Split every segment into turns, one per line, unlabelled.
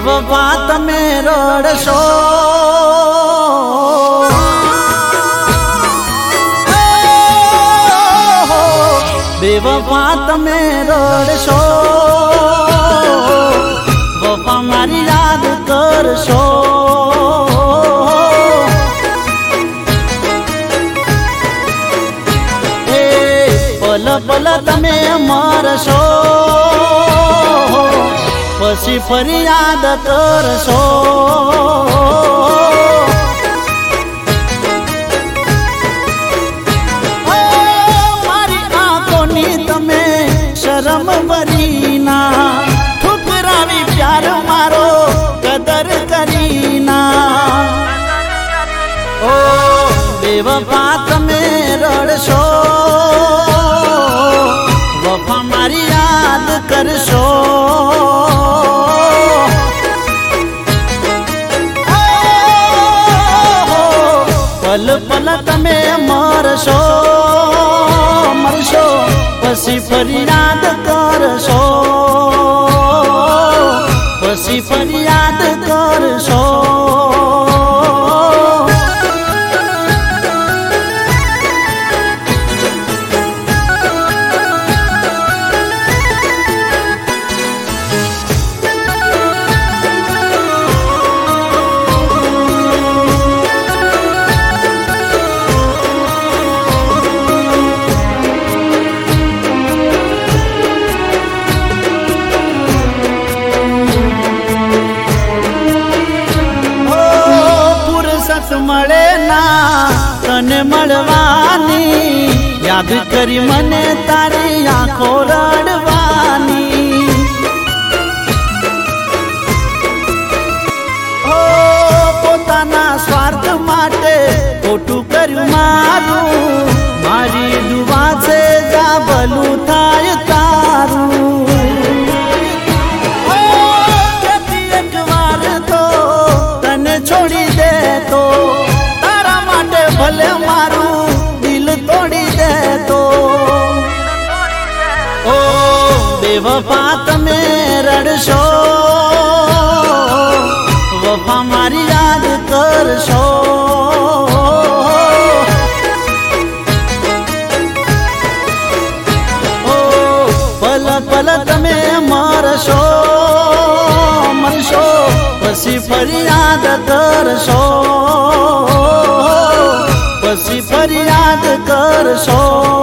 बेवफा तमे रड़शो बेवफा तमे रड़शो वफा मारी याद करशो पल पल तमे मरशो पछी फरियाद करशो मारी आंखोनी तमे शरम भरीना ठुकरावी प्यार मारो कदर करीना ओ बेवफा तमे रड़शो वफा मारी याद करशो पल पल तमे मरशो पछी फरियाद करशो पछी फरियाद करशो मळे ना तने मळवानी याद करी मने तारी आंखो रड़वानी ओ पोताना स्वार्थ माटे खोटू कर्यु मारू मारी डुबा से जा भलू थाय तारू एक बार तो तने छोड़ी दे तो तारा माटे भले मारू दिल तोड़ी दे तो ओ बेवफा तमे रड़शो वफा मारी याद करशो ओ पल पल तमे मरशो पछी फरियाद करशो पछी फरियाद करशो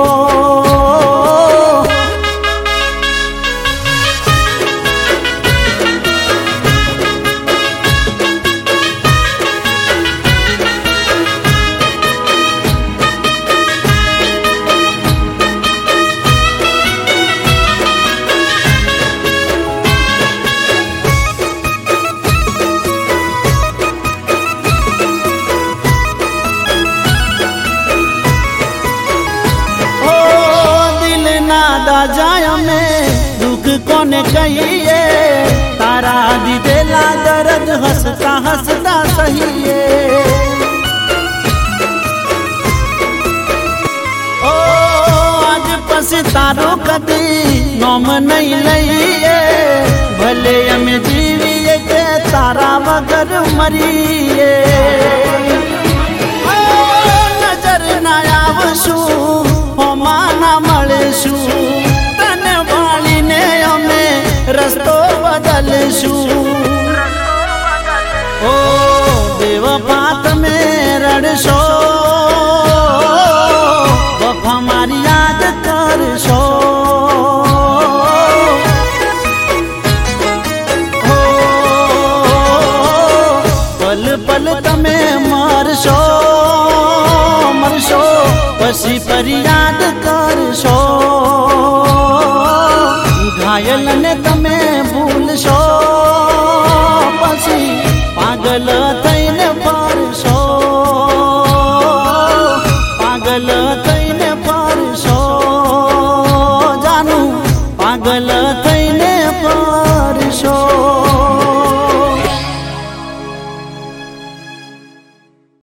जाय में दुख कोने कहिए तारा दी देला दर्द हंसता हंसता सहिए ओ आज पछतारो कदी नोम नहीं लइए भले हमें जीविए के तारा वगर मरिए नजर ना आवशू होमा ना मळेशू रस्तो बदलशू ओ बेवफा तमे रड़शो वफा मारी याद करशो ओ पल पल तमे मरशो पछी फरियाद करशो घायल ने तमे भूलशो पछी पागल थईने फरशो पागल थईने फरशो जानू पागल